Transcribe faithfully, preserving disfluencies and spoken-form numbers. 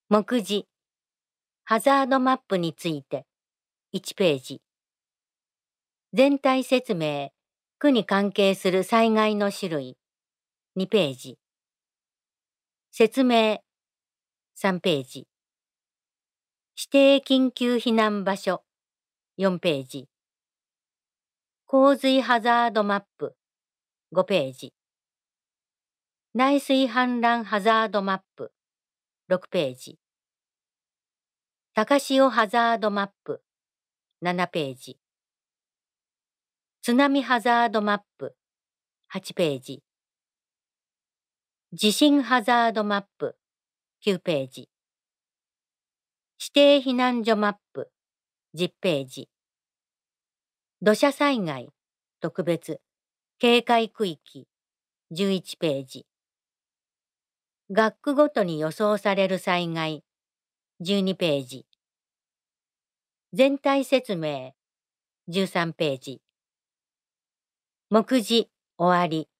目次、ハザードマップについて、いちページ。全体説明、区に関係する災害の種類、にページ。説明、さんページ。指定緊急避難場所、よんページ。洪水ハザードマップ、ごページ。内水氾濫ハザードマップ、ろくページ。高潮ハザードマップ、ななページ。津波ハザードマップ、はちページ。地震ハザードマップ、きゅうページ。指定避難所マップ、じゅっページ。土砂災害、特別、警戒区域、じゅういちページ。学区ごとに予想される災害、じゅうにページ。全体説明、じゅうさんページ。目次、終わり。